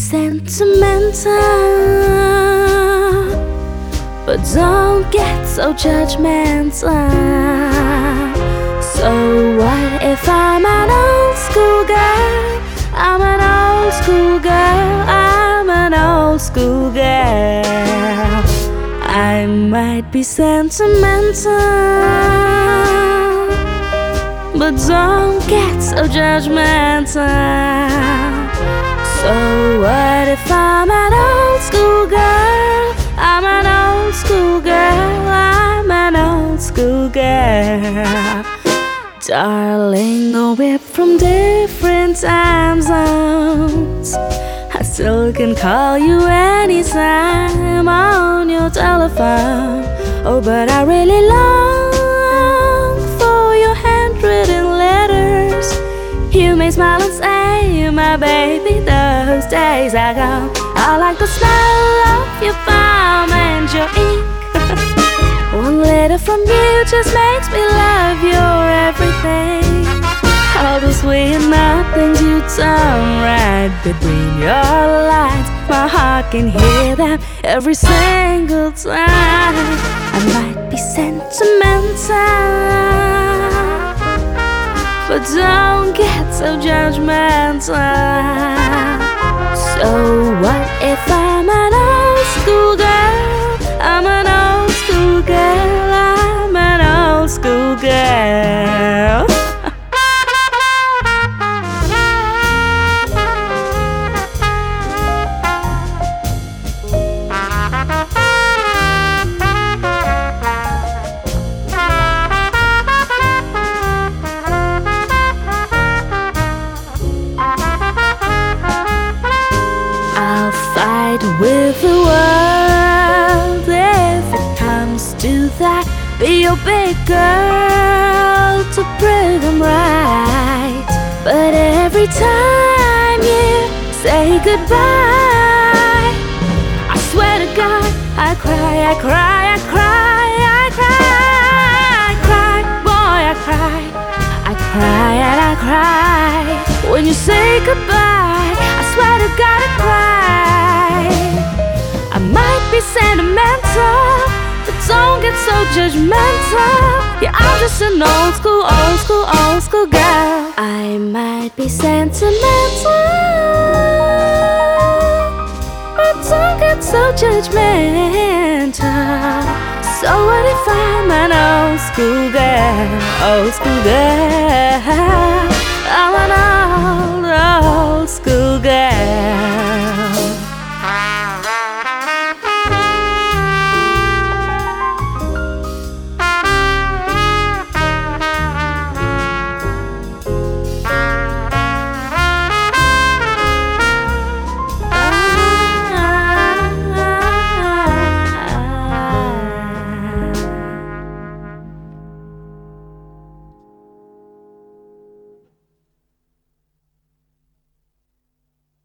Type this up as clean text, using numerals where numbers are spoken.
sentimental, but don't get so judgmental. So what if I'm an old school girl? I'm an old school girl. I'm an old school girl. I might be sentimental, but don't get so judgmental. So what if I'm an old school girl? I'm an old school girl. I'm an old school girl. Darling, though we're from different time zones, I still can call you anytime on your telephone. Oh, but I really long for your handwritten letters. You may smile and say, my baby, those days are gone. I like the smell of your palm and your ink. One letter from you just makes me love your everything. All the sweet nothings you turn right between your lines. My heart can hear them every single time. I might be sentimental, but don't get so judgmental. So what if I'm an old school girl? I'm an old school girl. I'm an old school girl. With the world, if it comes to that, be your big girl to bring them right. But every time you say goodbye, I swear to God, I cry, I cry, I cry, I cry, I cry, boy, I cry, I cry and I cry. When you say goodbye, I swear to God, I cry. I might be sentimental, but don't get so judgmental. Yeah, I'm just an old school, old school, old school girl. I might be sentimental, but don't get so judgmental. So what if I'm an old school girl, old school girl? I'm an old school girl.